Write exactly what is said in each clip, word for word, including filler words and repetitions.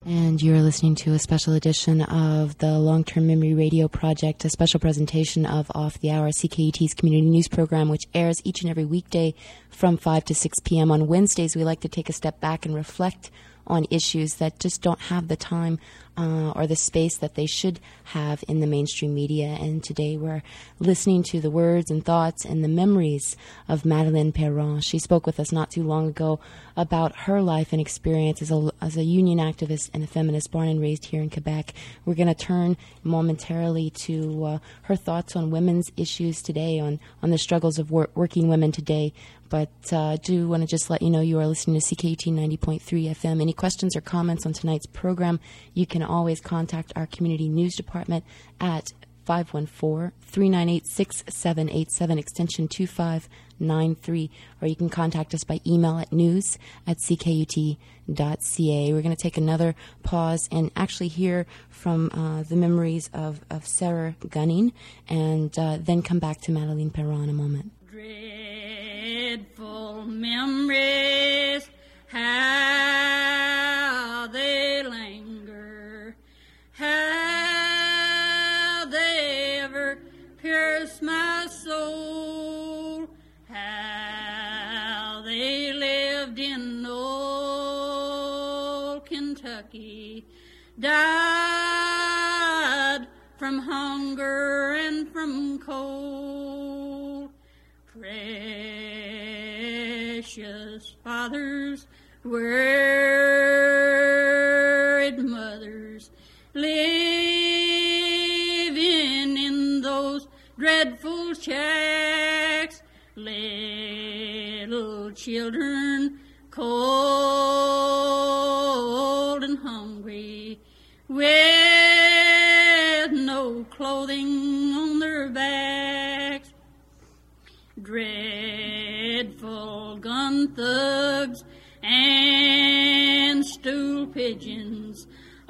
And you're listening to a special edition of the Long-Term Memory Radio Project, a special presentation of Off the Hour, C K U T's community news program, which airs each and every weekday from five to six p.m. On Wednesdays, we like to take a step back and reflect on issues that just don't have the time uh, or the space that they should have in the mainstream media. And today we're listening to the words and thoughts and the memories of Madeleine Perron. She spoke with us not too long ago about her life and experience as a, as a union activist and a feminist born and raised here in Quebec. We're going to turn momentarily to uh, her thoughts on women's issues today, on, on the struggles of wor- working women today. But uh, I do want to just let you know you are listening to C K U T ninety point three F M. Any questions or comments on tonight's program, you can always contact our community news department at five one four, three nine eight, six seven eight seven, extension two five nine three, or you can contact us by email at news at c k u t dot c a. We're going to take another pause and actually hear from uh, the memories of, of Sarah Gunning, and uh, then come back to Madeleine Perron in a moment. Dreadful memories, how they linger, how they ever pierce my soul, how they lived in old Kentucky, died from hunger and from cold. Precious fathers, worried mothers, living in those dreadful shacks, little children, cold and hungry, with no clothing on their backs. Dreadful gun thugs and stool pigeons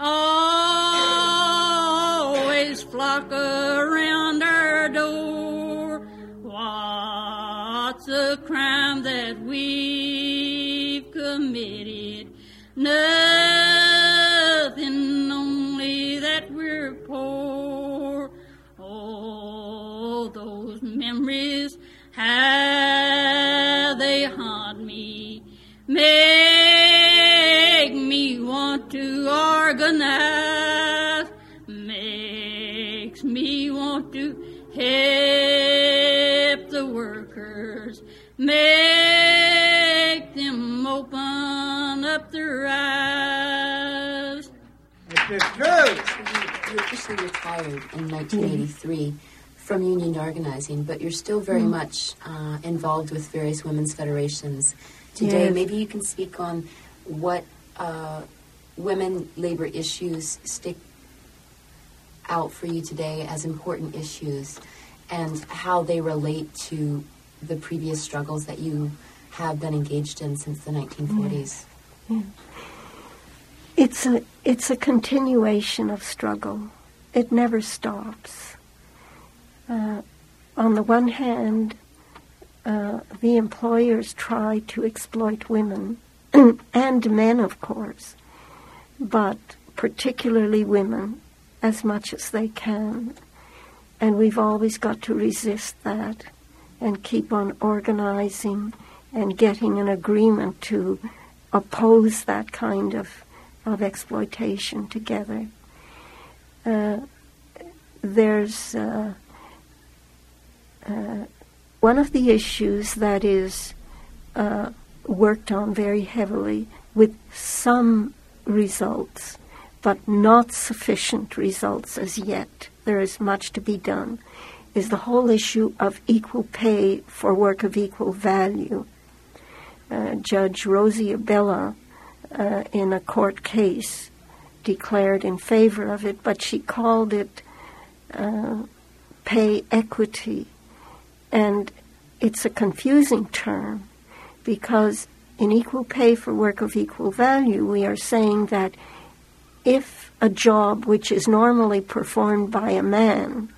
always flock around our door. What's the crime that we've committed? Nothing, only that we're poor. Oh, those memories, how they haunt me, make me want to organize, makes me want to help the workers, make them open up their eyes. It's true. You officially retired in nineteen eighty-three. From union organizing, but you're still very mm. much uh, involved with various women's federations today. Yes. Maybe you can speak on what uh, women labor issues stick out for you today as important issues, and how they relate to the previous struggles that you have been engaged in since the nineteen forties. Yeah. Yeah. It's a it's a continuation of struggle. It never stops. Uh, on the one hand, uh, the employers try to exploit women, and men, of course, but particularly women, as much as they can. And we've always got to resist that and keep on organizing and getting an agreement to oppose that kind of, of exploitation together. Uh, there's... Uh, Uh, one of the issues that is uh, worked on very heavily with some results, but not sufficient results as yet, there is much to be done, is the whole issue of equal pay for work of equal value. Uh, Judge Rosie Abella, uh, in a court case, declared in favor of it, but she called it uh, pay equity. And it's a confusing term because in equal pay for work of equal value, we are saying that if a job which is normally performed by a man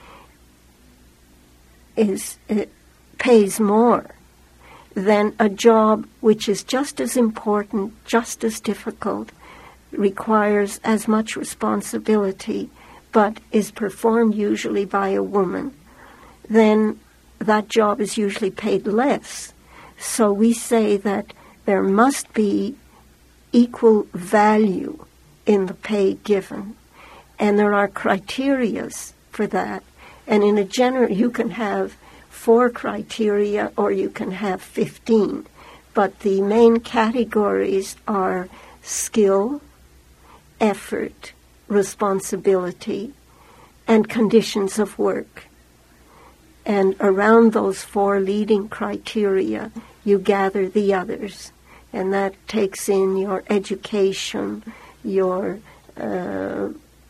is it pays more than a job which is just as important, just as difficult, requires as much responsibility but is performed usually by a woman, then that job is usually paid less. So we say that there must be equal value in the pay given, and there are criterias for that. And in a general, you can have four criteria or you can have fifteen, but the main categories are skill, effort, responsibility, and conditions of work. And around those four leading criteria, you gather the others. And that takes in your education, your uh,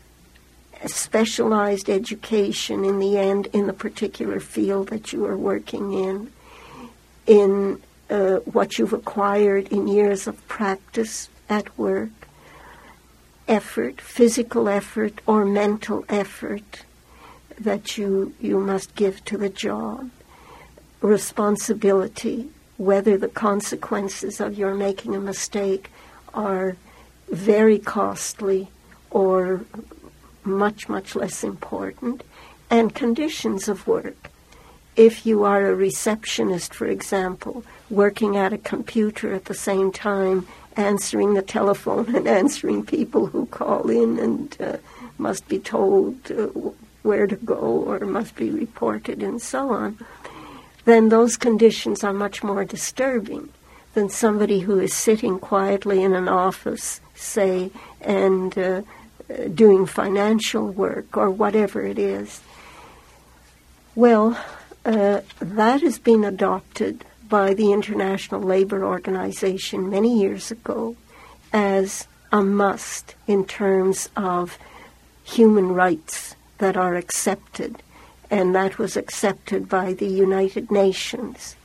specialized education in the end in the particular field that you are working in, in uh, what you've acquired in years of practice at work, effort, physical effort or mental effort that you, you must give to the job, responsibility, whether the consequences of your making a mistake are very costly or much, much less important, and conditions of work. If you are a receptionist, for example, working at a computer at the same time, answering the telephone and answering people who call in and uh, must be told uh, where to go or must be reported and so on, then those conditions are much more disturbing than somebody who is sitting quietly in an office, say, and uh, doing financial work or whatever it is. Well, uh, that has been adopted by the International Labour Organization many years ago as a must in terms of human rights that are accepted, and that was accepted by the United Nations.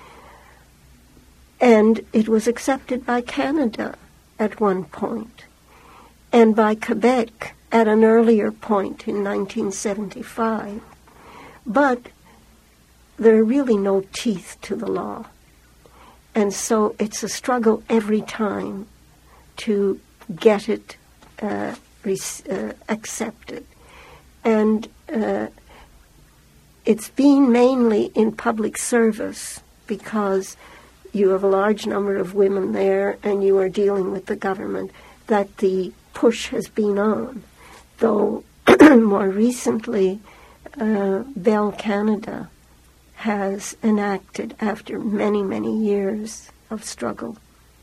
And it was accepted by Canada at one point, and by Quebec at an earlier point in nineteen seventy-five. But there are really no teeth to the law. And so it's a struggle every time to get it uh, re- uh, accepted. And uh, it's been mainly in public service because you have a large number of women there and you are dealing with the government that the push has been on. Though more recently, uh, Bell Canada has enacted, after many, many years of struggle.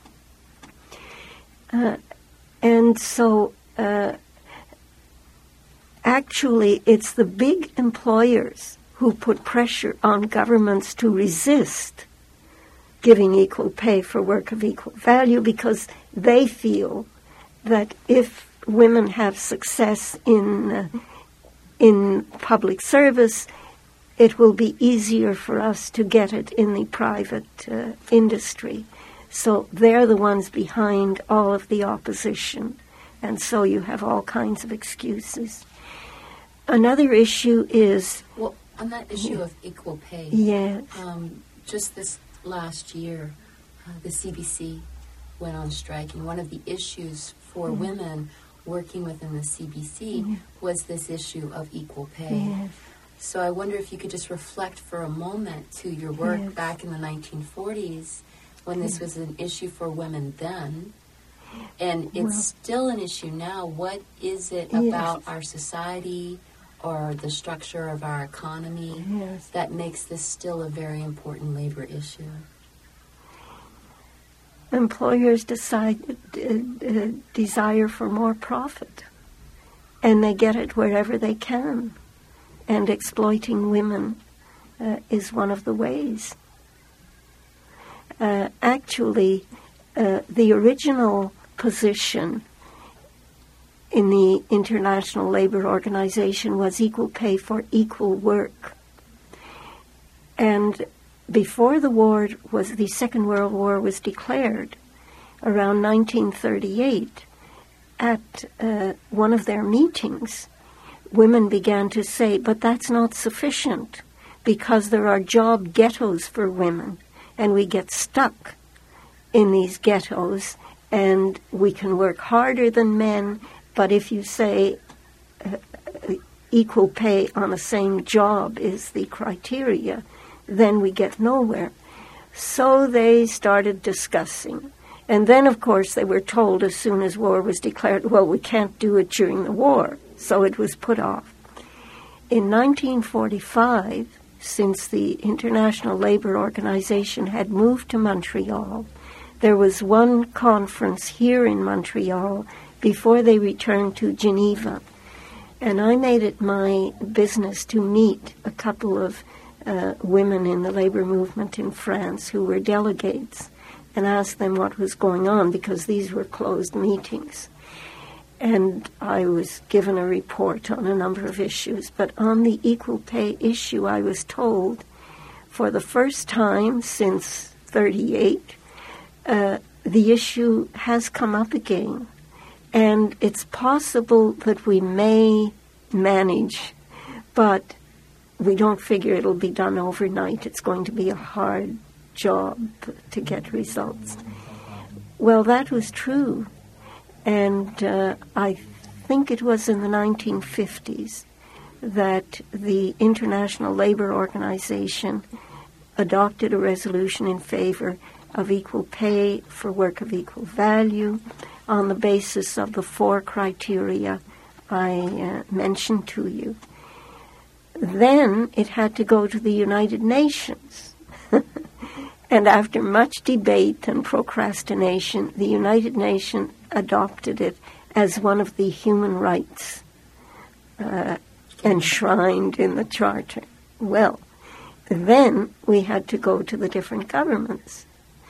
Uh, and so uh, actually it's the big employers who put pressure on governments to resist giving equal pay for work of equal value, because they feel that if women have success in uh, in public service, it will be easier for us to get it in the private uh, industry. So they're the ones behind all of the opposition, and so you have all kinds of excuses. Another issue is... Well, on that issue yeah. of equal pay, yes. um, just this last year, uh, the C B C went on strike, and one of the issues for mm. women working within the C B C mm. was this issue of equal pay. Yes. So I wonder if you could just reflect for a moment to your work yes. back in the nineteen forties when this yes. was an issue for women then, and it's well, still an issue now. What is it yes. about our society or the structure of our economy yes. that makes this still a very important labor issue? Employers decide, uh, uh, desire for more profit, and they get it wherever they can. And exploiting women uh, is one of the ways. Uh, actually, uh, the original position in the International Labour Organization was equal pay for equal work. And before the war was, the Second World War was declared, around nineteen thirty-eight, at uh, one of their meetings, women began to say, but that's not sufficient because there are job ghettos for women, and we get stuck in these ghettos, and we can work harder than men, but if you say uh, equal pay on the same job is the criteria, then we get nowhere. So they started discussing. And then, of course, they were told as soon as war was declared, well, we can't do it during the war. So it was put off. In nineteen forty-five, since the International Labour Organization had moved to Montreal, there was one conference here in Montreal before they returned to Geneva. And I made it my business to meet a couple of uh, women in the labor movement in France who were delegates and ask them what was going on, because these were closed meetings. And I was given a report on a number of issues. But on the equal pay issue, I was told, for the first time since thirty-eight, uh, the issue has come up again. And it's possible that we may manage, but we don't figure it'll be done overnight. It's going to be a hard job to get results. Well, that was true. And uh, I think it was in the nineteen fifties that the International Labour Organization adopted a resolution in favor of equal pay for work of equal value on the basis of the four criteria I uh, mentioned to you. Then it had to go to the United Nations. And after much debate and procrastination, the United Nations adopted it as one of the human rights uh, enshrined in the Charter. Well, then we had to go to the different governments.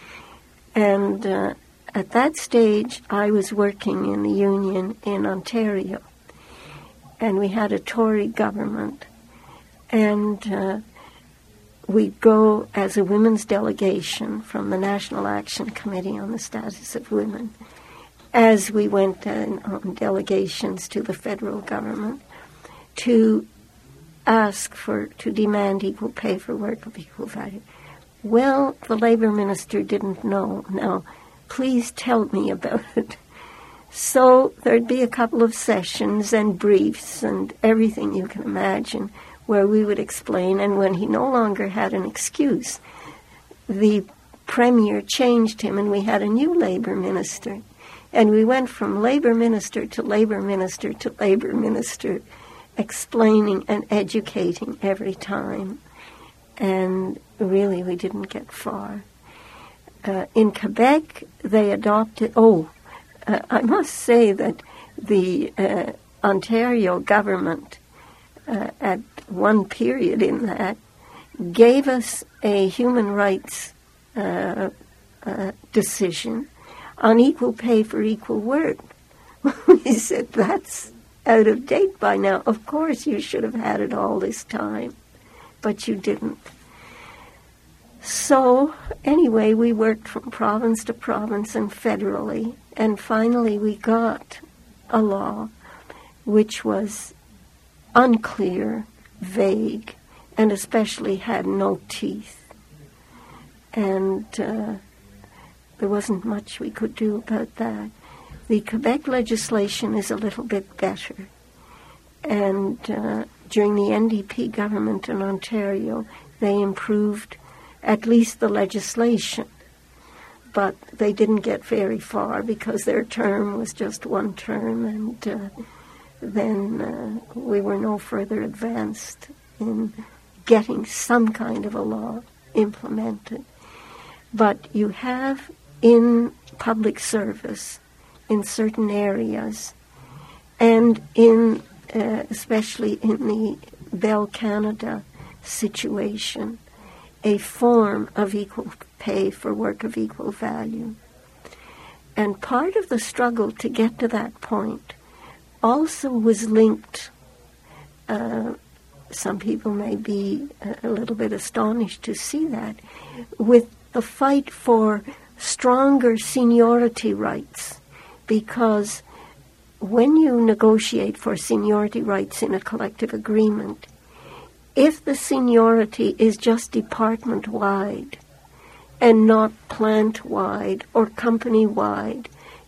And uh, at that stage, I was working in the union in Ontario. And we had a Tory government. And uh, we'd go as a women's delegation from the National Action Committee on the Status of Women, as we went uh, on delegations to the federal government, to ask for, to demand equal pay for work of equal value. Well, the Labour Minister didn't know. Now, please tell me about it. So there'd be a couple of sessions and briefs and everything you can imagine where we would explain, and when he no longer had an excuse, the Premier changed him and we had a new Labour Minister. And we went from Labour Minister to Labour Minister to Labour Minister, explaining and educating every time. And really, we didn't get far. Uh, in Quebec, they adopted... Oh, uh, I must say that the uh, Ontario government, uh, at one period in that, gave us a human rights uh, uh, decision on equal pay for equal work. We said, that's out of date by now. Of course, you should have had it all this time, but you didn't. So, anyway, we worked from province to province and federally, and finally we got a law which was unclear, vague, and especially had no teeth. And uh, there wasn't much we could do about that. The Quebec legislation is a little bit better. And uh, during the N D P government in Ontario, they improved at least the legislation. But they didn't get very far because their term was just one term, and uh, then uh, we were no further advanced in getting some kind of a law implemented. But you have in public service, in certain areas, and in uh, especially in the Bell Canada situation, a form of equal pay for work of equal value. And part of the struggle to get to that point also was linked, uh, some people may be a little bit astonished to see that, with the fight for stronger seniority rights, because when you negotiate for seniority rights in a collective agreement, if the seniority is just department-wide and not plant-wide or company-wide,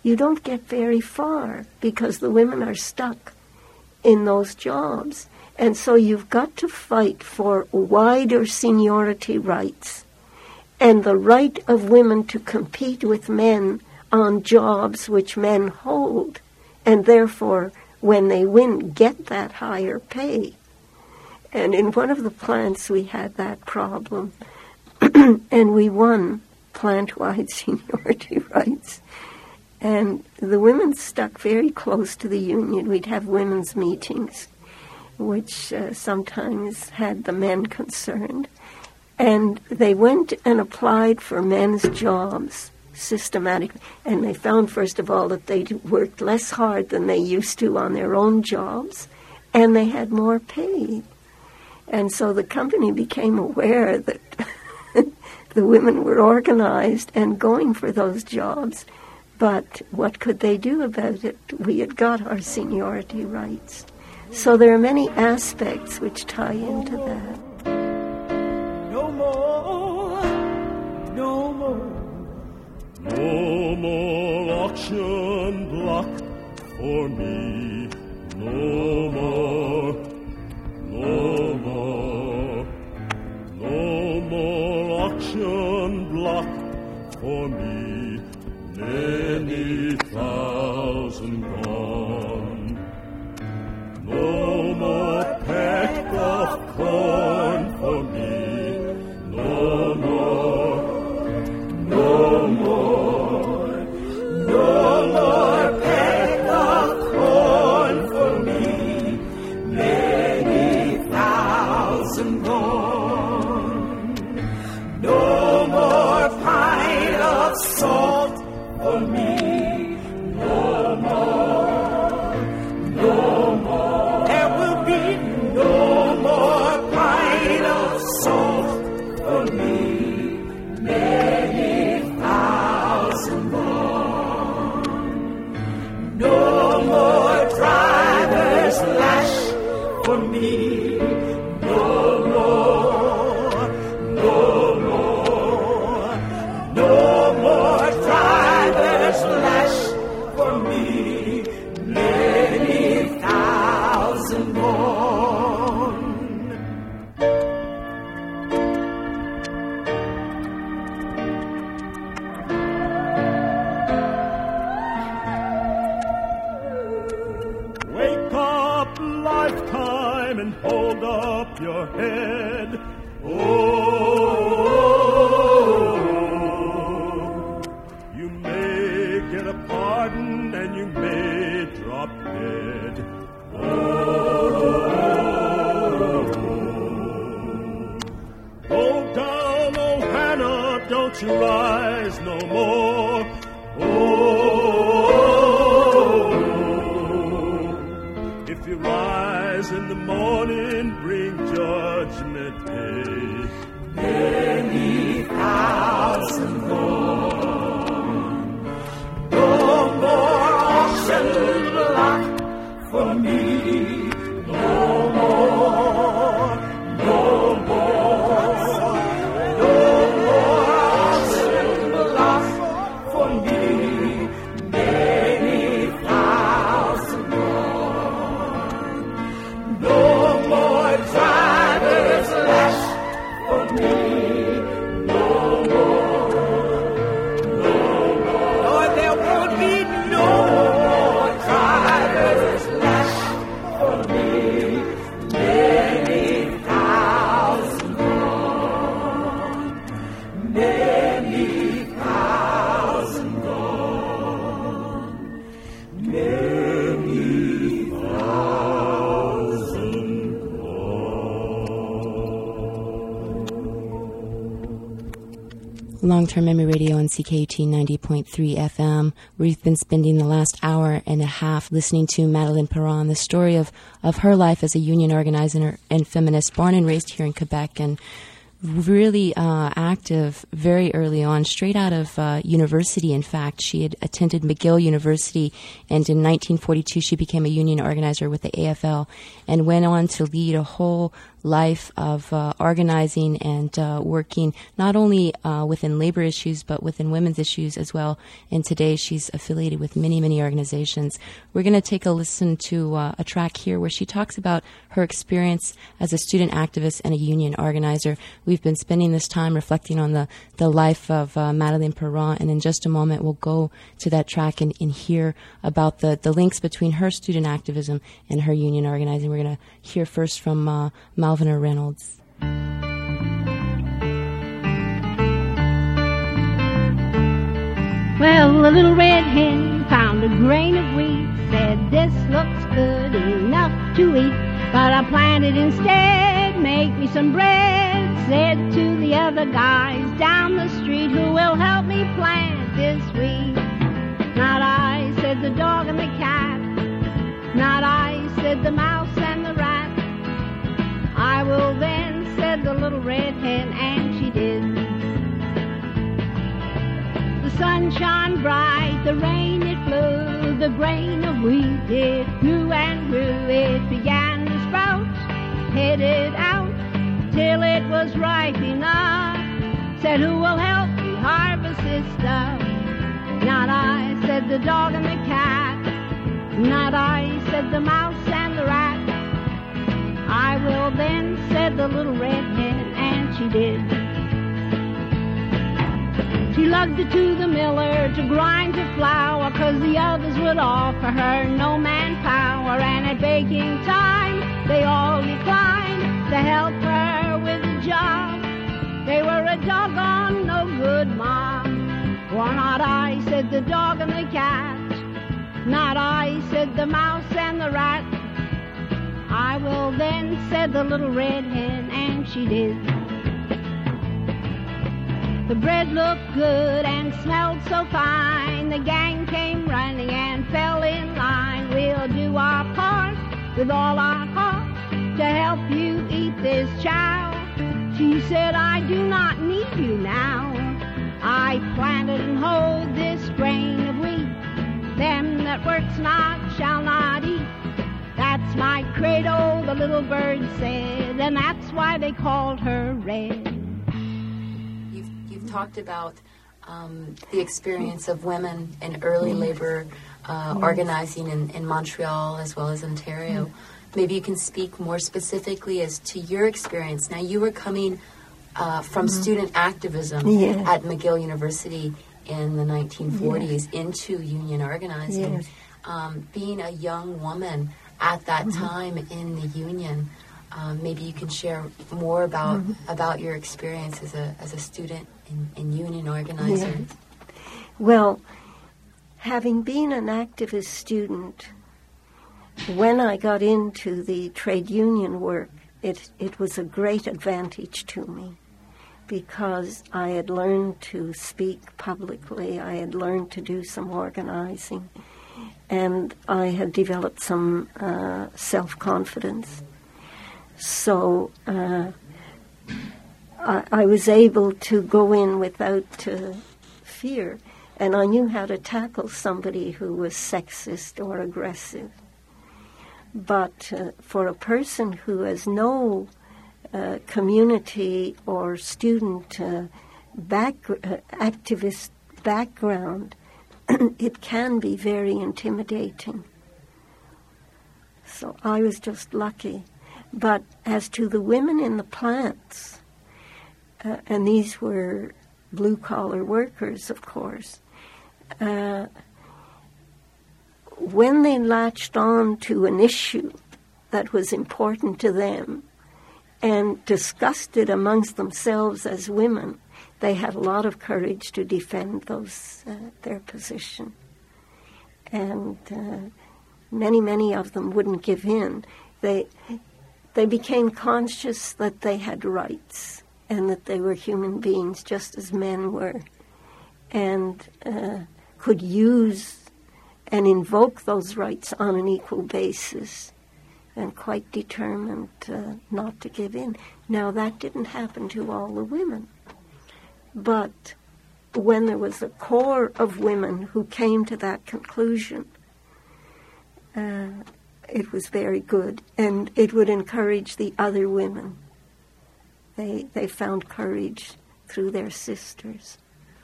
you don't get very far because the women are stuck in those jobs. And so you've got to fight for wider seniority rights and the right of women to compete with men on jobs which men hold, and therefore, when they win, get that higher pay. And in one of the plants, we had that problem, and we won plant-wide seniority rights. And the women stuck very close to the union. We'd have women's meetings, which uh, sometimes had the men concerned. And they went and applied for men's jobs systematically. And they found, first of all, that they worked less hard than they used to on their own jobs, and they had more pay. And so the company became aware that the women were organized and going for those jobs. But what could they do about it? We had got our seniority rights. So there are many aspects which tie into that. No more, no more, no more auction block for me. No more, no more, no more auction block for me. Many thousand gone. No more peck of corn for me. No more, no more, no more peck of corn for me. Many thousand gone. No more pint of salt for me. No more, no more. There will be no more pint of salt for me. Many thousand more. No more driver's lash for me. No more, no more, no more driver's lash for me. Many thousand more. Wake up, lifetime, and hold up your head. Oh, you may get a pardon and you may drop dead. Oh, go down, oh Hannah, don't you rise no more. Oh, if you rise in the morning, bring judgment day. Many thousand more. No more auction block for me. No more, no more, no more auction block for me. Many thousand more. No more driver's lash for me. No more, no more. Lord, there won't be no more driver's lash for me. Many thousand more. Many thousand more. Many thousand Long-Term Memory Radio on C K U T ninety point three F M. We've been spending the last hour and a half listening to Madeleine Perron, the story of, of her life as a union organizer and feminist, born and raised here in Quebec, and really uh, active very early on, straight out of uh, university, in fact. She had attended McGill University, and in nineteen forty-two she became a union organizer with the A F L and went on to lead a whole life of uh, organizing and uh, working not only uh, within labor issues but within women's issues as well. And today she's affiliated with many, many organizations. We're going to take a listen to uh, a track here where she talks about her experience as a student activist and a union organizer. We've been spending this time reflecting on the, the life of uh, Madeleine Perron, and in just a moment we'll go to that track and, and hear about the, the links between her student activism and her union organizing. We're going to hear first from uh, Malvina Reynolds. Well, the little red hen found a grain of wheat, said, "This looks good enough to eat, but I'll plant it instead, make me some bread." Said to the other guys down the street, "Who will help me plant this wheat?" "Not I," said the dog and the cat. "Not I," said the mouse and the rat. "I will then," said the little red hen, and she did. The sun shone bright, the rain it flew, the grain of wheat it grew and grew. It began to sprout, headed out, till it was ripe enough. Said, "Who will help me harvest this stuff?" "Not I," said the dog and the cat. "Not I," said the mouse and the rat. "I will then," said the little red hen, and she did. She lugged it to the miller to grind her flour, 'cause the others would offer her no manpower. And at baking time, they all declined to help her with the job. They were a doggone no good mob. "Well, not I," said the dog and the cat. "Not I," said the mouse and the rat. "I will then," said the little red hen, and she did. The bread looked good and smelled so fine. The gang came running and fell in line. "We'll do our part with all our heart to help you eat this chow." She said, "I do not need you now. I planted and hoed this grain of wheat. Them that works not shall not eat. That's my credo," the little bird said, and that's why they called her Red. You've, you've talked about um, the experience of women in early labor uh, organizing in, in Montreal as well as Ontario. Maybe you can speak more specifically as to your experience. Now, you were coming uh, from mm-hmm. student activism yeah. at McGill University in the nineteen forties yeah. into union organizing. Yes. Um, being a young woman at that mm-hmm. time in the union, um, maybe you can share more about mm-hmm. about your experience as a as a student in, in union organizer. Yes. Well, having been an activist student, when I got into the trade union work, it it was a great advantage to me, because I had learned to speak publicly, I had learned to do some organizing, and I had developed some uh, self-confidence. So uh, I, I was able to go in without uh, fear, and I knew how to tackle somebody who was sexist or aggressive. But uh, for a person who has no uh, community or student uh, back, uh, activist background, it can be very intimidating. So I was just lucky. But as to the women in the plants, uh, and these were blue-collar workers, of course, uh, when they latched on to an issue that was important to them and discussed it amongst themselves as women, they had a lot of courage to defend those uh, their position. And uh, many, many of them wouldn't give in. They they became conscious that they had rights and that they were human beings just as men were, and uh, could use and invoke those rights on an equal basis, and quite determined uh, not to give in. Now, that didn't happen to all the women, but when there was a core of women who came to that conclusion, uh, it was very good, and it would encourage the other women. They they found courage through their sisters.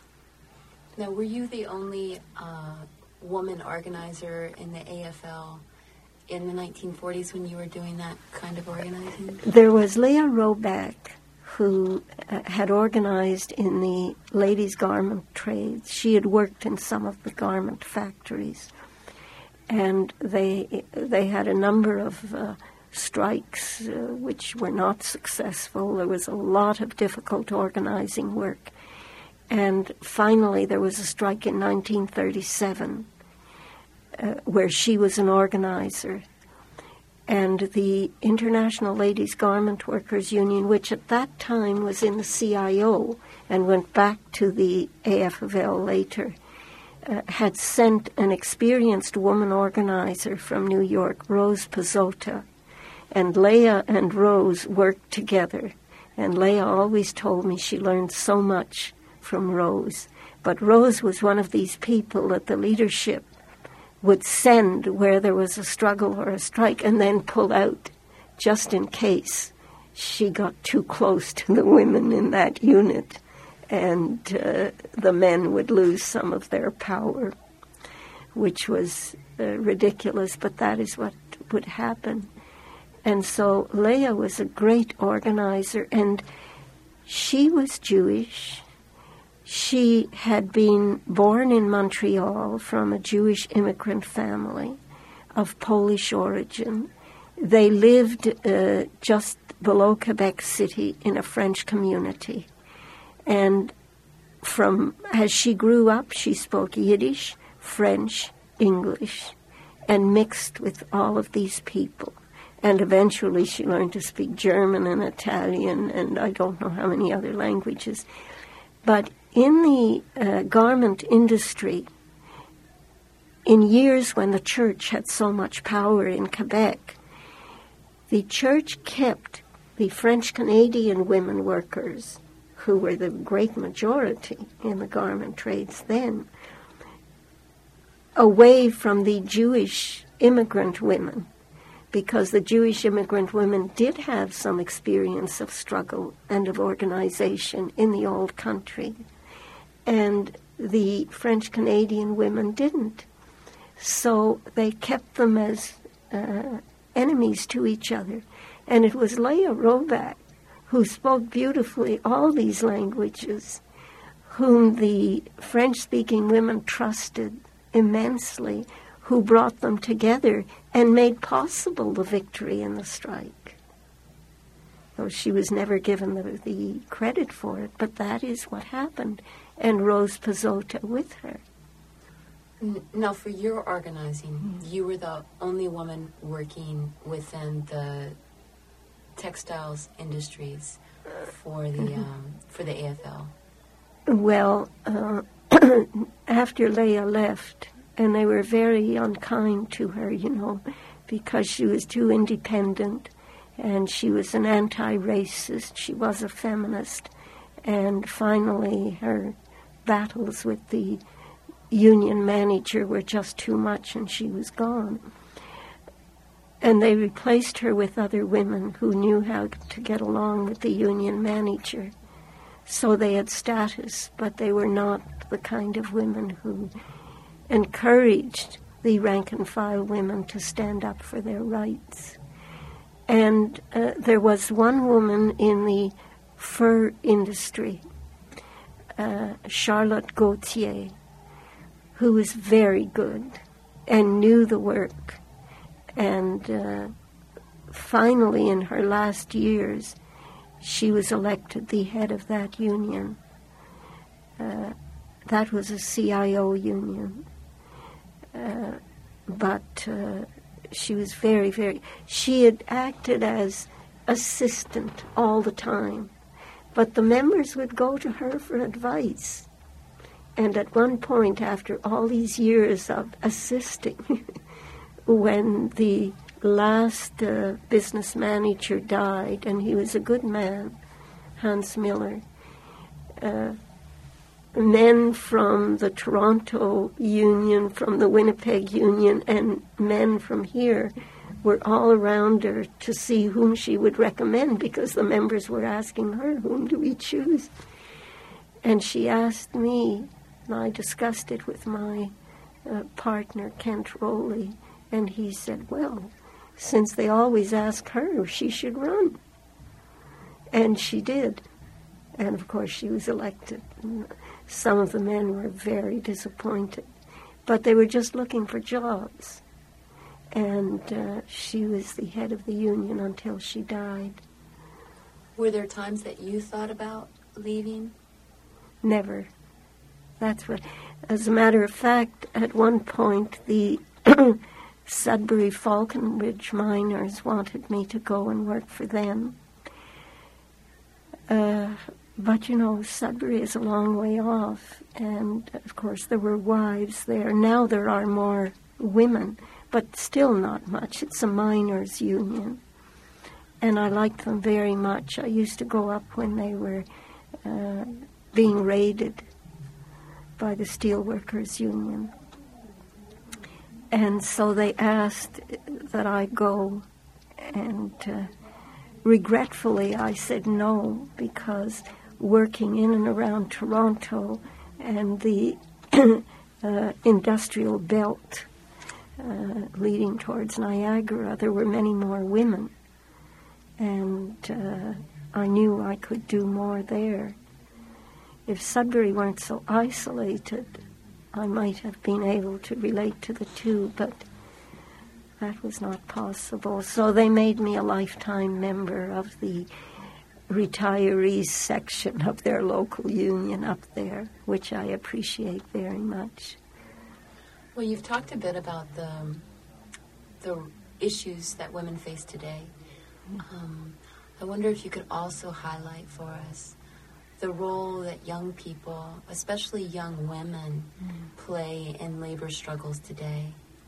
Now, were you the only uh, woman organizer in the A F L in the nineteen forties when you were doing that kind of organizing? There was Leah Roback, who uh, had organized in the ladies' garment trades. She had worked in some of the garment factories. And they they had a number of uh, strikes uh, which were not successful. There was a lot of difficult organizing work. And finally, there was a strike in nineteen thirty-seven uh, where she was an organizer. And the International Ladies Garment Workers Union, which at that time was in the C I O and went back to the A F L later, uh, had sent an experienced woman organizer from New York, Rose Pizzota. And Leah and Rose worked together. And Leah always told me she learned so much from Rose. But Rose was one of these people that the leadership would send where there was a struggle or a strike and then pull out just in case she got too close to the women in that unit and uh, the men would lose some of their power, which was uh, ridiculous, but that is what would happen. And so Leah was a great organizer, and she was Jewish. She had been born in Montreal from a Jewish immigrant family of Polish origin. They lived uh, just below Quebec City in a French community. And from as she grew up, she spoke Yiddish, French, English, and mixed with all of these people. And eventually she learned to speak German and Italian and I don't know how many other languages. But in the uh, garment industry, in years when the church had so much power in Quebec, the church kept the French-Canadian women workers, who were the great majority in the garment trades then, away from the Jewish immigrant women, because the Jewish immigrant women did have some experience of struggle and of organization in the old country. And the French-Canadian women didn't. So they kept them as uh, enemies to each other. And it was Leah Roback, who spoke beautifully all these languages, whom the French-speaking women trusted immensely, who brought them together and made possible the victory in the strike. Though she was never given the, the credit for it, but that is what happened. And Rose Pizzota with her. Now, for your organizing, mm-hmm. you were the only woman working within the textiles industries for the mm-hmm. um, for the A F L. Well, uh, after Leah left, and they were very unkind to her, you know, because she was too independent, and she was an anti-racist. She was a feminist, and finally her battles with the union manager were just too much, and she was gone. And they replaced her with other women who knew how to get along with the union manager. So they had status, but they were not the kind of women who encouraged the rank-and-file women to stand up for their rights. And uh, there was one woman in the fur industry, uh, Charlotte Gauthier, who was very good and knew the work. And uh, finally, in her last years, she was elected the head of that union. Uh, that was a C I O union. Uh, but uh, she was very, very... She had acted as assistant all the time. But the members would go to her for advice. And at one point, after all these years of assisting, when the last uh, business manager died, and he was a good man, Hans Miller, uh, men from the Toronto Union, from the Winnipeg Union, and men from here were all around her to see whom she would recommend, because the members were asking her, whom do we choose? And she asked me, and I discussed it with my uh, partner, Kent Rowley, and he said, well, since they always ask her, she should run. And she did. And, of course, she was elected. Some of the men were very disappointed. But they were just looking for jobs. And uh, she was the head of the union until she died. Were there times that you thought about leaving? Never. That's what... As a matter of fact, at one point, the Sudbury Falconbridge miners wanted me to go and work for them. Uh, but, you know, Sudbury is a long way off, and, of course, there were wives there. Now there are more women, but still not much. It's a miners' union, and I liked them very much. I used to go up when they were uh, being raided by the Steelworkers Union. And so they asked that I go, and uh, regretfully I said no, because working in and around Toronto and the uh, industrial belt uh, leading towards Niagara, there were many more women, and uh, I knew I could do more there. If Sudbury weren't so isolated, I might have been able to relate to the two, but that was not possible. So they made me a lifetime member of the retirees section of their local union up there, which I appreciate very much. Well, you've talked a bit about the, the issues that women face today. Um, I wonder if you could also highlight for us the role that young people, especially young women, mm. play in labor struggles today.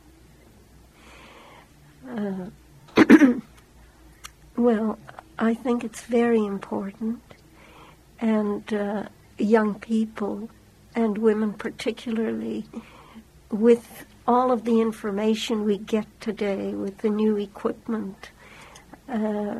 Uh, well, I think it's very important, and uh, young people, and women particularly, with all of the information we get today, with the new equipment, uh,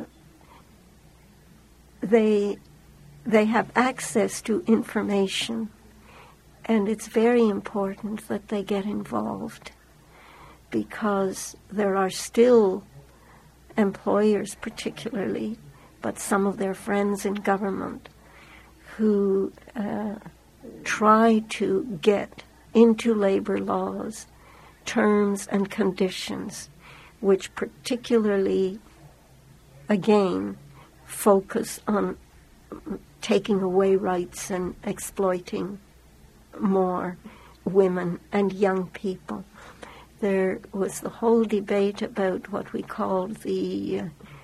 they they have access to information, and it's very important that they get involved, because there are still employers particularly, but some of their friends in government, who uh, try to get into labor laws terms and conditions which particularly, again, focus on taking away rights and exploiting more women and young people. There was the whole debate about what we called the uh,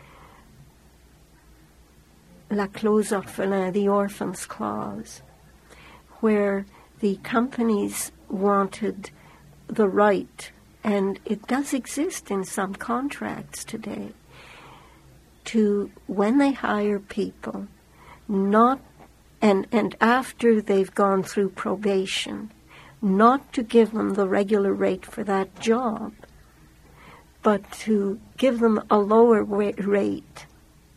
La Clause Orphelin, the Orphans Clause, where the companies wanted the right, and it does exist in some contracts today, to, when they hire people, not, and, and after they've gone through probation, not to give them the regular rate for that job, but to give them a lower rate.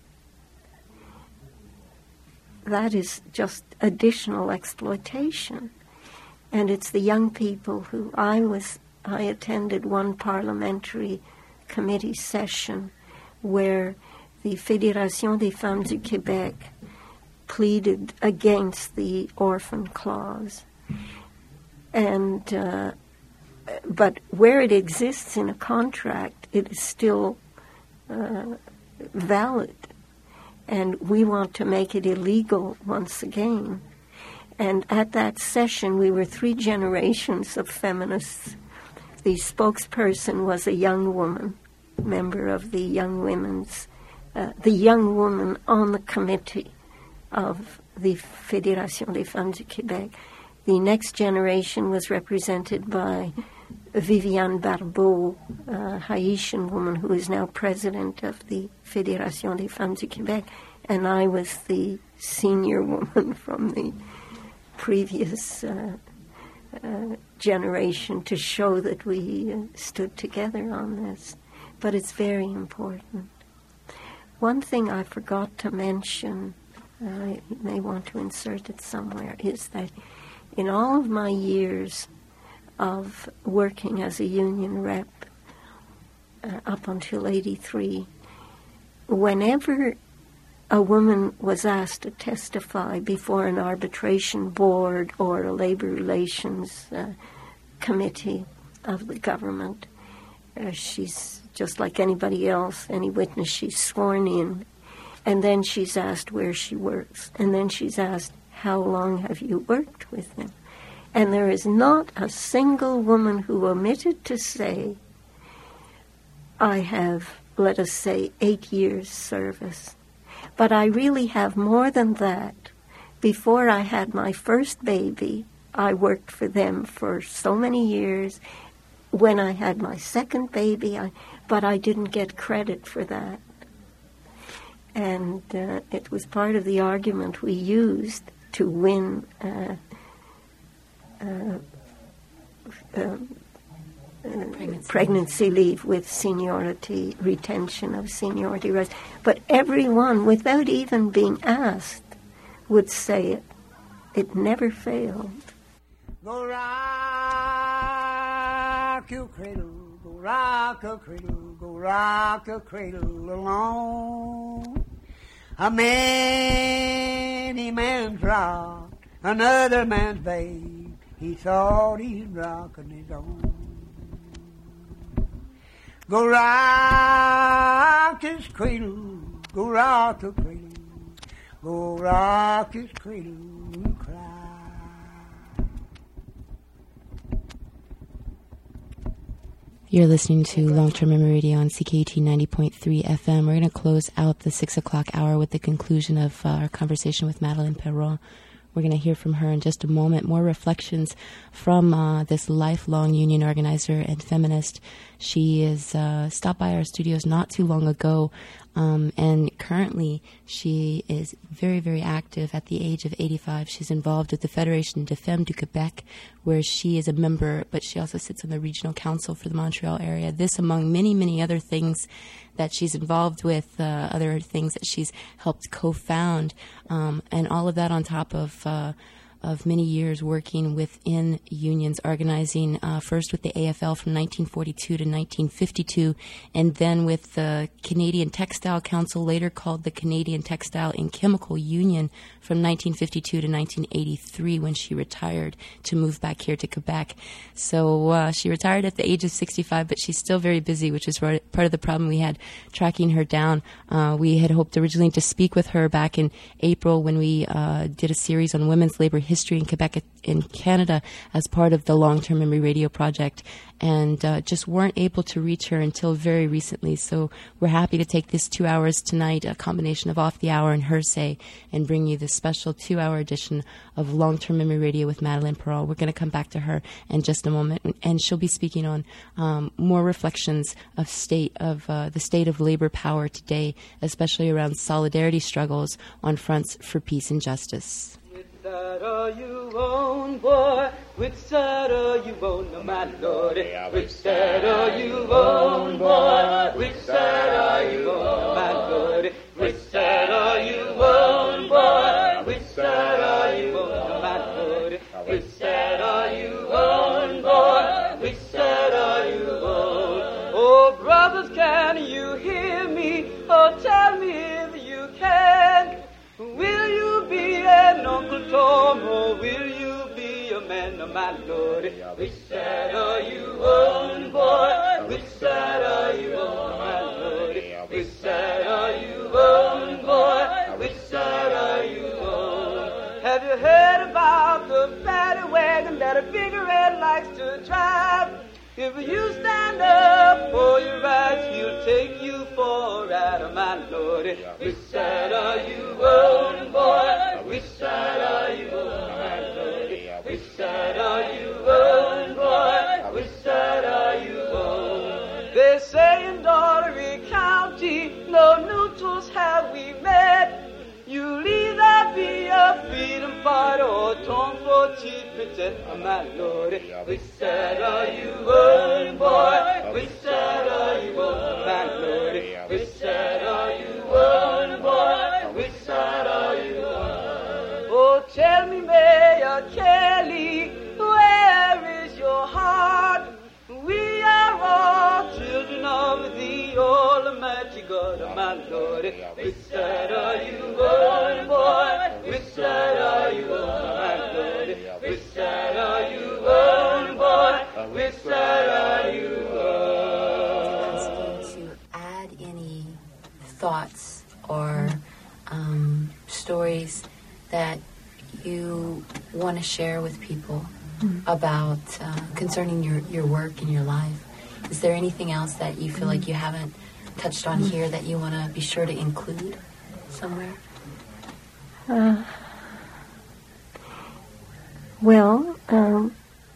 That is just additional exploitation. And it's the young people who I was, I attended one parliamentary committee session where the Fédération des Femmes du Québec pleaded against the orphan clause. And, uh, but where it exists in a contract, it is still uh, valid. And we want to make it illegal once again. And at that session, we were three generations of feminists. The spokesperson was a young woman, member of the Young Women's, uh, the young woman on the committee of the Fédération des Femmes du Québec. The next generation was represented by Viviane Barbeau, a Haitian woman who is now president of the Fédération des Femmes du Québec, and I was the senior woman from the previous uh, uh, generation to show that we uh, stood together on this. but it's very important. One thing I forgot to mention, I may want to insert it somewhere, is that in all of my years of working as a union rep, uh, up until eighty-three, whenever a woman was asked to testify before an arbitration board or a labor relations uh, committee of the government, uh, she's just like anybody else, any witness, she's sworn in, and then she's asked where she works, and then she's asked, how long have you worked with them? And there is not a single woman who omitted to say, I have, let us say, eight years service. But I really have more than that. Before I had my first baby, I worked for them for so many years. When I had my second baby, I, but I didn't get credit for that. And uh, it was part of the argument we used to win uh, uh, uh, Pregnancy. pregnancy leave with seniority, retention of seniority rights. But everyone, without even being asked, would say it. It never failed. Go rock your cradle, go rock your cradle, go rock your cradle along. A many man's rock, another man's babe. He thought he's rocking his own. Go rock his cradle, go rock the cradle, go rock his cradle and cry. You're listening to Long-Term Memory Radio on C K U T ninety point three F M. We're going to close out the six o'clock hour with the conclusion of uh, our conversation with Madeleine Perron. We're going to hear from her in just a moment. More reflections from uh, this lifelong union organizer and feminist. She is uh, stopped by our studios not too long ago, um, and currently she is very, very active. At the age of eighty-five, she's involved with the Fédération des Femmes du Québec, where she is a member, but she also sits on the regional council for the Montreal area. This among many, many other things that she's involved with, uh, other things that she's helped co-found, um, and all of that on top of uh, of many years working within unions, organizing uh, first with the A F L from nineteen forty-two to nineteen fifty-two, and then with the Canadian Textile Council, later called the Canadian Textile and Chemical Union, from nineteen fifty-two to nineteen eighty-three, when she retired to move back here to Quebec. So uh, she retired at the age of sixty-five, but she's still very busy, which is part of the problem we had tracking her down. Uh, we had hoped originally to speak with her back in April when we uh, did a series on women's labor history in Quebec in Canada as part of the Long-Term Memory Radio Project, and uh, just weren't able to reach her until very recently. So we're happy to take this two hours tonight, a combination of Off the Hour and Her Say, and bring you this special two-hour edition of Long-Term Memory Radio with Madeleine Perron. We're going to come back to her in just a moment, and she'll be speaking on um, more reflections of state of uh, the state of labor power today, especially around solidarity struggles on fronts for peace and justice. Which side are you on, boy? Which side are you on, my lord? Which side are you on, boy? Which side are you on, my lord? Which side are you on, boy? Which side are you on, my lord? Which side are you on, boy? Which side are you on? Oh, brothers, can you hear me? Oh, tell me if you can. Will you be an Uncle Tom, or will you be a man of my lord? Which side are you on, boy? Which side are you on, my lord? Which side are you on, boy? Which side are you on? Have you heard about the paddy wagon that a big red likes to drive? If you stand up for your rights, he'll take you for a ride, my lord. Which side are you on, boy? Which side are you on, my lord? Which side are you on, boy? Which side are you on? They say in Dollery County, no neutrals have we met. You'll either be a freedom fighter or torn for cheap pretend, my lord. Which side are you on, boy? Which side are you on, my Which side are you on, boy? Which side are you on? Oh, tell me, Mayor Kelly, where is your heart? We are all children of the Almighty God, my Lord. Which side are you on, boy? Which side are you on, my Lord? Which side are you on, boy? Which side are you on? To add any thoughts or um, stories that you want to share with people mm-hmm. about uh, concerning your, your work and your life. Is there anything else that you feel mm-hmm. like you haven't touched on mm-hmm. here that you want to be sure to include somewhere? Uh, well, um,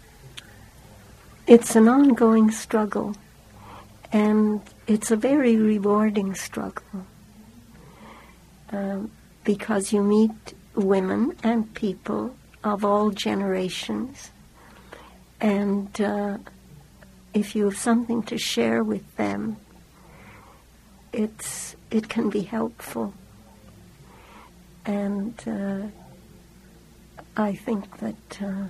it's an ongoing struggle, and it's a very rewarding struggle um, because you meet women and people of all generations, and uh, if you have something to share with them, it's it can be helpful. And uh, I think that uh,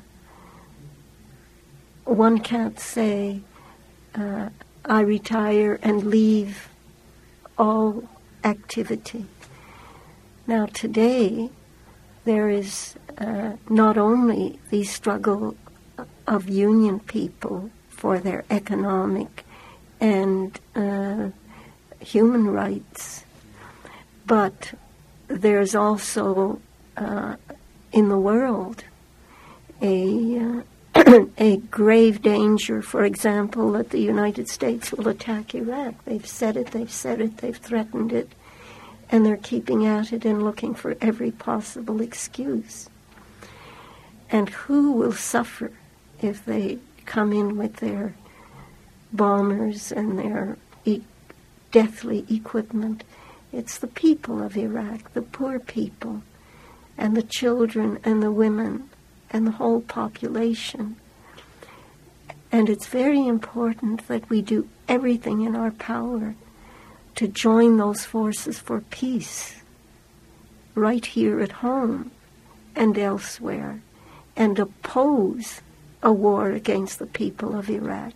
one can't say, uh, I retire and leave all activity. Now today, there is uh, not only the struggle of union people for their economic and uh, human rights, but there's also uh, in the world a uh, a grave danger, for example, that the United States will attack Iraq. They've said it, they've said it, they've threatened it, and they're keeping at it and looking for every possible excuse. And who will suffer if they come in with their bombers and their e- deathly equipment? It's the people of Iraq, the poor people, and the children and the women and the whole population. And it's very important that we do everything in our power to join those forces for peace right here at home and elsewhere, and oppose a war against the people of Iraq.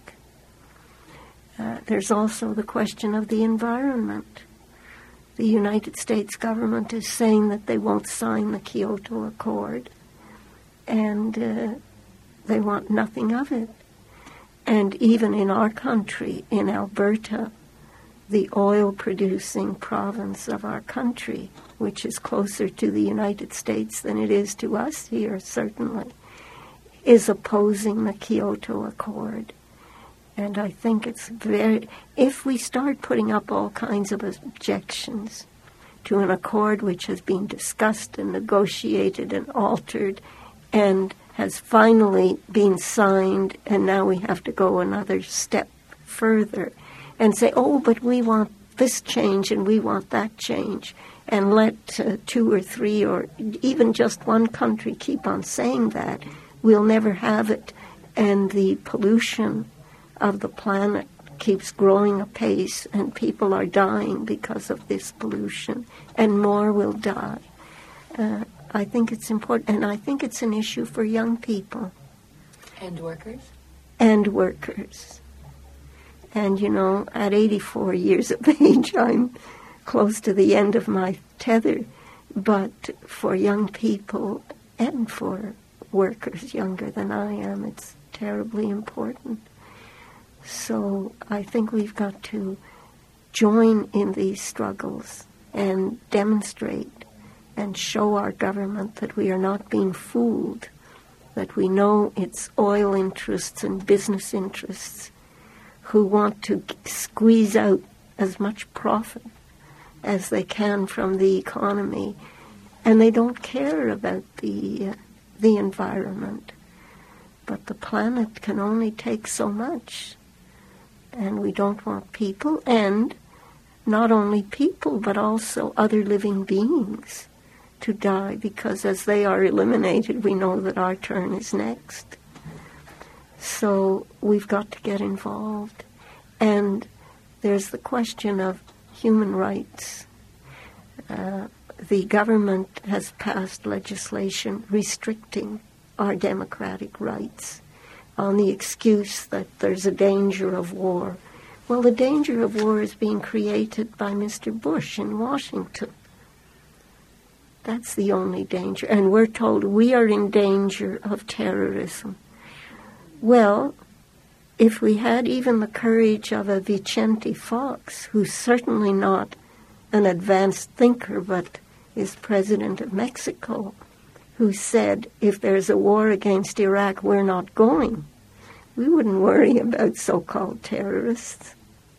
Uh, there's also the question of the environment. The United States government is saying that they won't sign the Kyoto Accord, and uh, they want nothing of it. And even in our country, in Alberta, the oil-producing province of our country, which is closer to the United States than it is to us here, certainly, is opposing the Kyoto Accord. And I think it's very, if we start putting up all kinds of objections to an accord which has been discussed and negotiated and altered and has finally been signed, and now we have to go another step further and say, oh, but we want this change and we want that change, and let uh, two or three or even just one country keep on saying that, we'll never have it. And the pollution of the planet keeps growing apace, and people are dying because of this pollution, and more will die. Uh, I think it's important, and I think it's an issue for young people. And workers? And workers. And, you know, at eighty-four years of age, I'm close to the end of my tether. But for young people and for workers younger than I am, it's terribly important. So I think we've got to join in these struggles and demonstrate and show our government that we are not being fooled, that we know it's oil interests and business interests who want to squeeze out as much profit as they can from the economy, and they don't care about the uh, the environment. But the planet can only take so much, and we don't want people, and not only people, but also other living beings to die, because as they are eliminated, we know that our turn is next. So we've got to get involved. And there's the question of human rights. Uh, the government has passed legislation restricting our democratic rights on the excuse that there's a danger of war. Well, the danger of war is being created by Mister Bush in Washington. That's the only danger. And we're told we are in danger of terrorism. Well, if we had even the courage of a Vicente Fox, who's certainly not an advanced thinker, but is president of Mexico, who said, if there's a war against Iraq, we're not going, we wouldn't worry about so-called terrorists.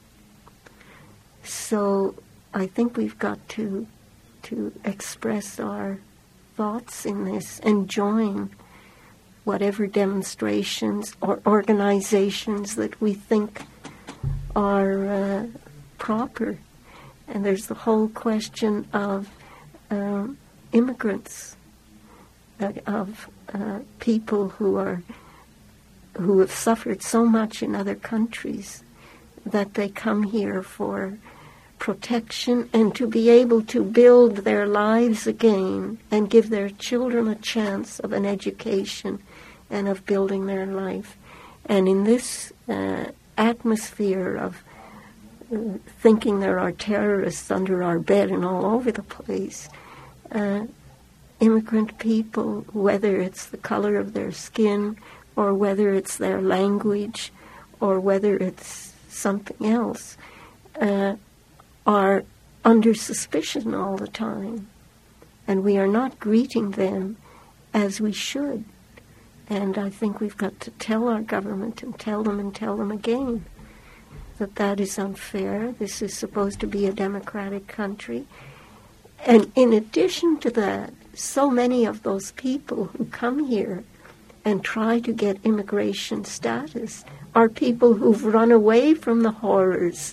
So I think we've got to to express our thoughts in this and join whatever demonstrations or organizations that we think are uh, proper. And there's the whole question of um, immigrants, uh, of uh, people who are who have suffered so much in other countries that they come here for protection and to be able to build their lives again and give their children a chance of an education and of building their life. And in this uh, atmosphere of uh, thinking there are terrorists under our bed and all over the place, uh, immigrant people, whether it's the color of their skin or whether it's their language or whether it's something else, uh, are under suspicion all the time. And we are not greeting them as we should. And I think we've got to tell our government and tell them and tell them again that that is unfair. This is supposed to be a democratic country. And in addition to that, so many of those people who come here and try to get immigration status are people who've run away from the horrors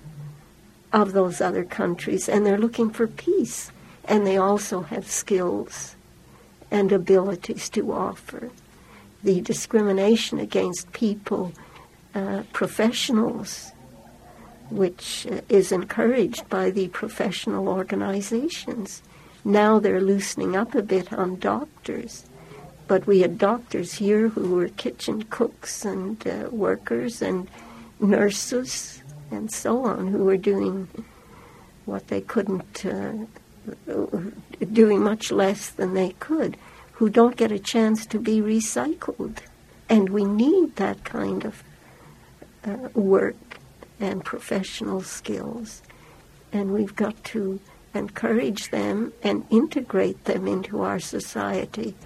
of those other countries, and they're looking for peace. And they also have skills and abilities to offer. The discrimination against people, uh, professionals, which uh, is encouraged by the professional organizations. Now they're loosening up a bit on doctors. But we had doctors here who were kitchen cooks and uh, workers and nurses and so on, who were doing what they couldn't, uh, doing much less than they could, who don't get a chance to be recycled. And we need that kind of uh, work and professional skills. And we've got to encourage them and integrate them into our society,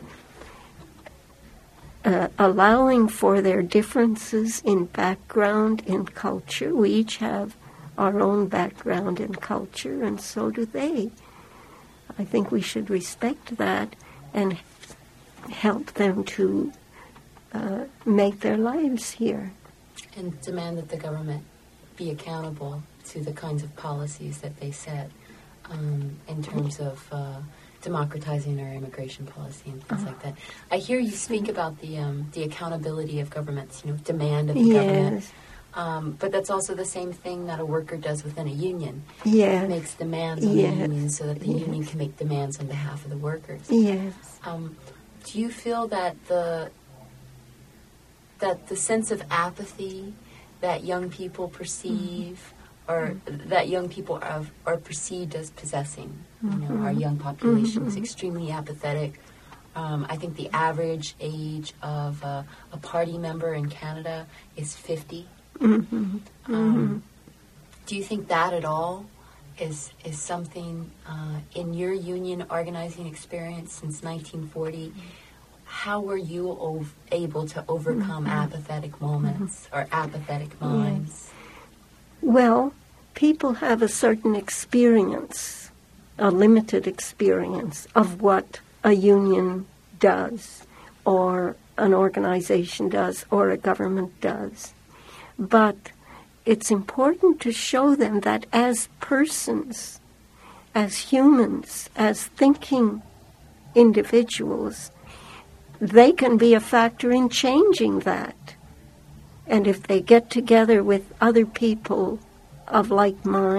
uh, allowing for their differences in background, in culture. We each have our own background and culture, and so do they. I think we should respect that and help them to uh, make their lives here. And demand that the government be accountable to the kinds of policies that they set um, in terms of uh, democratizing our immigration policy and things uh, like that. I hear you speak about the um, the accountability of governments, you know, demand of the yes. government. Um, but that's also the same thing that a worker does within a union. Yes. It makes demands on yes. the union so that the yes. union can make demands on behalf of the workers. Yes. Um, do you feel that the that the sense of apathy that young people perceive, mm-hmm. or mm-hmm. that young people are, are perceived as possessing, mm-hmm. you know, our young population mm-hmm. is extremely apathetic. Um, I think the average age of uh, a party member in Canada is fifty. Mm-hmm. Um, mm-hmm. Do you think that at all is is something uh, in your union organizing experience since nineteen forty? How were you ov- able to overcome mm-hmm. apathetic moments mm-hmm. or apathetic minds? Yes. Well, people have a certain experience, a limited experience of what a union does, or an organization does, or a government does. But it's important to show them that as persons, as humans, as thinking individuals, they can be a factor in changing that. And if they get together with other people of like mind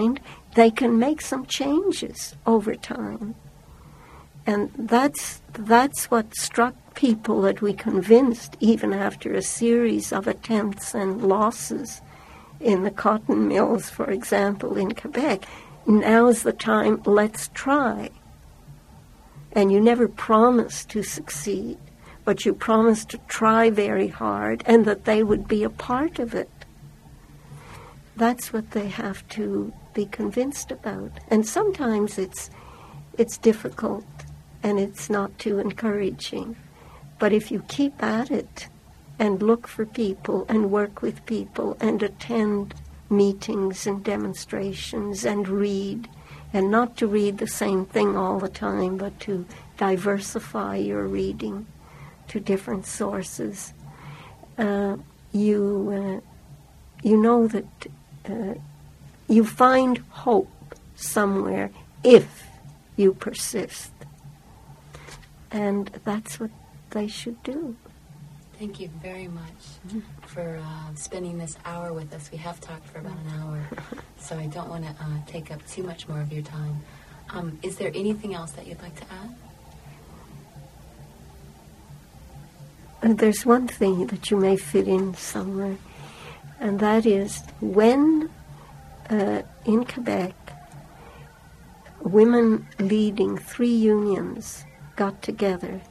they can make some changes over time. And that's that's what struck people, that we convinced, even after a series of attempts and losses in the cotton mills, for example, in Quebec, now's the time, let's try. And you never promise to succeed, but you promise to try very hard and that they would be a part of it. That's what they have to be convinced about. And sometimes it's it's difficult and it's not too encouraging. But if you keep at it and look for people and work with people and attend meetings and demonstrations and read, and not to read the same thing all the time, but to diversify your reading to different sources, uh, you, uh, you know that uh, you find hope somewhere if you persist. And that's what they should do. Thank you very much for uh, spending this hour with us. We have talked for about an hour, so I don't want to uh, take up too much more of your time. Um, is there anything else that you'd like to add? And there's one thing that you may fit in somewhere, and that is when uh, in Quebec, women leading three unions got together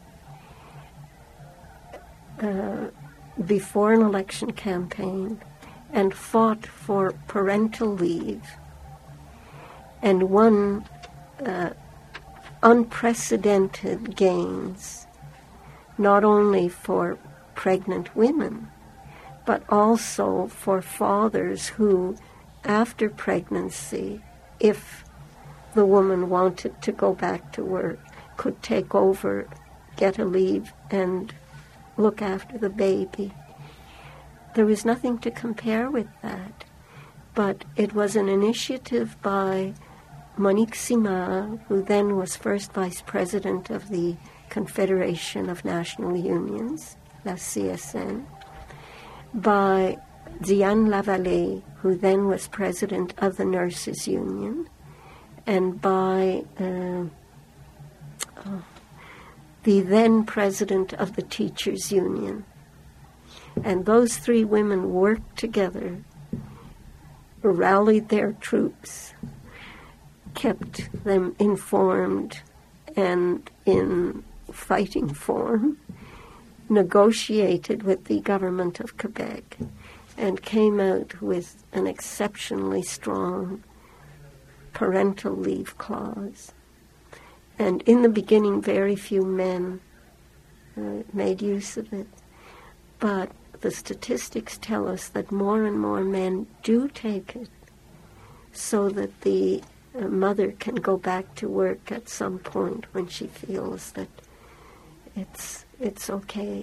uh, before an election campaign and fought for parental leave and won uh, unprecedented gains, not only for pregnant women, but also for fathers who, after pregnancy, if the woman wanted to go back to work, could take over, get a leave, and look after the baby. There was nothing to compare with that, but it was an initiative by Monique Simard, who then was first vice president of the Confederation of National Unions, la C S N, by Diane Lavallée, who then was president of the Nurses Union, and by uh, oh, the then president of the Teachers Union. And those three women worked together, rallied their troops, kept them informed and in fighting form, negotiated with the government of Quebec, and came out with an exceptionally strong parental leave clause. And in the beginning, very few men uh, made use of it. But the statistics tell us that more and more men do take it, so that the uh, mother can go back to work at some point when she feels that it's it's okay.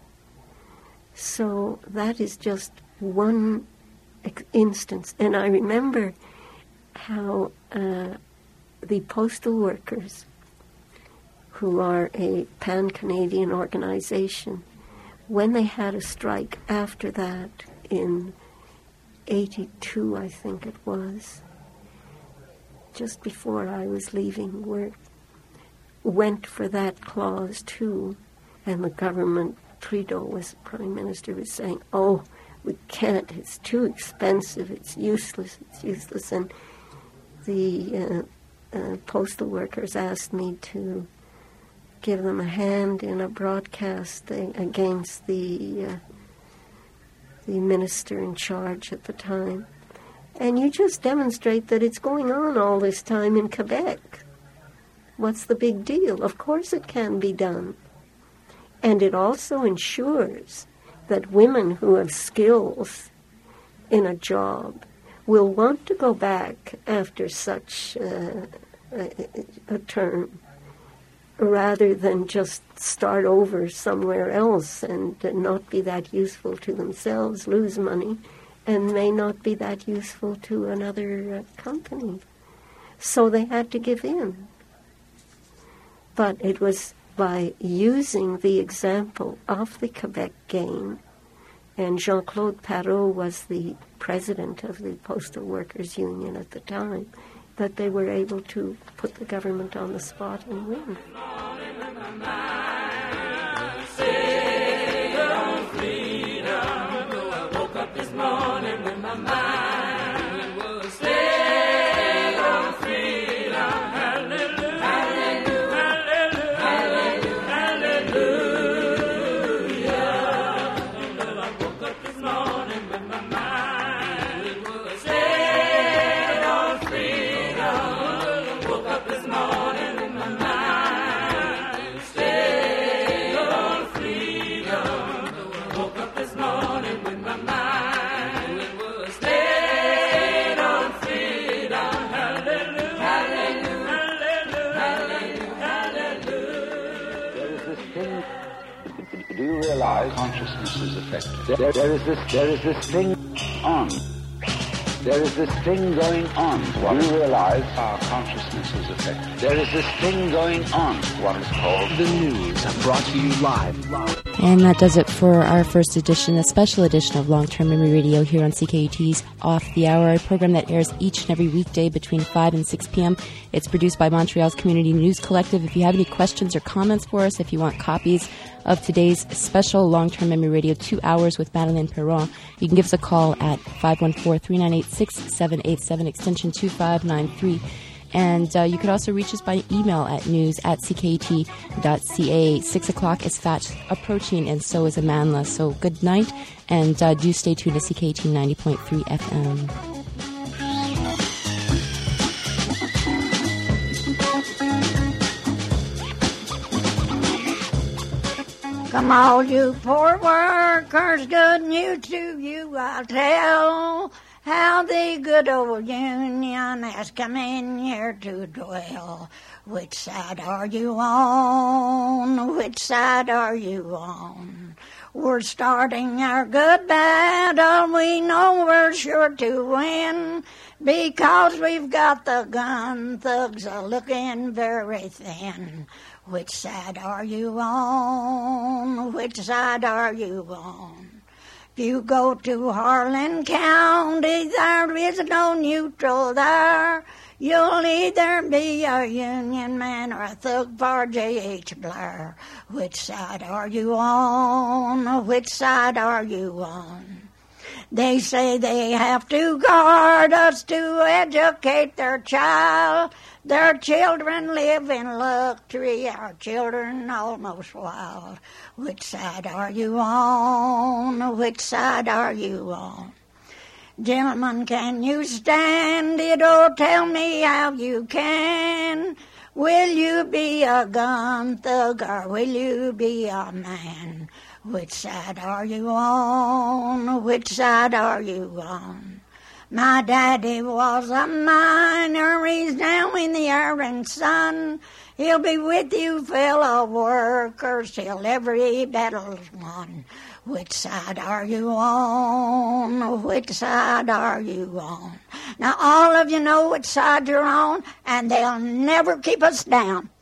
So that is just one ex- instance. And I remember how uh, the postal workers, who are a pan-Canadian organization, when they had a strike after that in eighty-two, I think it was, just before I was leaving work, went for that clause too, and the government, Trudeau was prime minister, was saying, oh, we can't, it's too expensive, it's useless, it's useless. And the uh, uh, postal workers asked me to give them a hand in a broadcast against the uh, the minister in charge at the time. And you just demonstrate that it's going on all this time in Quebec. What's the big deal? Of course it can be done. And it also ensures that women who have skills in a job will want to go back after such uh, a, a term, rather than just start over somewhere else and not be that useful to themselves, lose money, and may not be that useful to another uh, company. So they had to give in. But it was by using the example of the Quebec game, and Jean-Claude Parrot was the president of the Postal Workers Union at the time, that they were able to put the government on the spot and win. This morning when my mind was stayed on freedom. Hallelujah, hallelujah, hallelujah, hallelujah. Well, I woke up this morning when my mind was stayed on freedom. Woke up this morning when my mind stayed on freedom. Woke up this morning when my mind Do you realize consciousness is affected? There, there is this, there is this thing on. There is this thing going on. Do you realize our consciousness is affected? There is this thing going on. What is called the news, brought to you live. And that does it for our first edition, a special edition of Long-Term Memory Radio here on C K U T's Off the Hour, a program that airs each and every weekday between five and six p.m. It's produced by Montreal's Community News Collective. If you have any questions or comments for us, if you want copies of today's special Long-Term Memory Radio two hours with Madeleine Perron, you can give us a call at five one four, three nine eight, six seven eight seven, extension two five nine three. And uh, you could also reach us by email at news at c k u t dot c a. Six o'clock is fast approaching, and so is Amandla. So good night, and uh, do stay tuned to C K U T ninety point three F M. Come all you poor workers, good news to you I'll tell, how the good old Union has come in here to dwell. Which side are you on? Which side are you on? We're starting our good battle, we know we're sure to win, because we've got the gun thugs are looking very thin. Which side are you on? Which side are you on? If you go to Harlan County, there is no neutral there. You'll either be a Union man or a thug for J H Blair. Which side are you on? Which side are you on? They say they have to guard us to educate their child. Their children live in luxury, our children almost wild. Which side are you on? Which side are you on? Gentlemen, can you stand it? Oh, tell me how you can. Will you be a gun thug or will you be a man? Which side are you on? Which side are you on? My daddy was a miner, he's down in the iron sun. He'll be with you fellow workers till every battle's won. Which side are you on? Which side are you on? Now all of you know which side you're on, and they'll never keep us down.